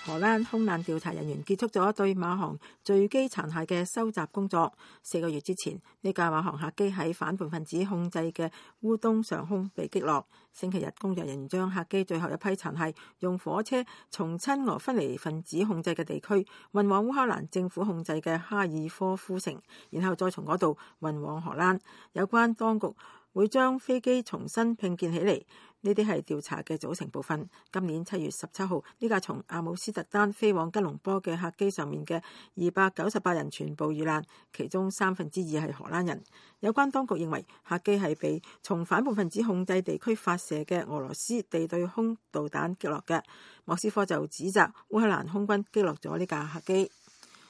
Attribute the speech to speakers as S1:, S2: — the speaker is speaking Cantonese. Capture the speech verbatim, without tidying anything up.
S1: 荷蘭空難調查人員結束咗對馬航墜機殘骸嘅收集工作。四個月之前，呢架馬航客機喺反叛分子控制嘅烏東上空被擊落。星期日，工作人員將客機最後一批殘骸用火車從親俄分離分子控制嘅地區運往烏克蘭政府控制嘅哈爾科夫城，然後再從嗰度運往荷蘭。有關當局會將飛機重新拼建起嚟。呢啲係調查嘅組成部分。今年七月十七號，呢架從阿姆斯特丹飛往吉隆坡嘅客機上面嘅二百九十八人全部遇難，其中三分之二係荷蘭人。有關當局認為客機係被從反叛分子控制地區發射嘅俄羅斯地對空導彈擊落嘅。莫斯科就指責烏克蘭空軍擊落咗呢架客機。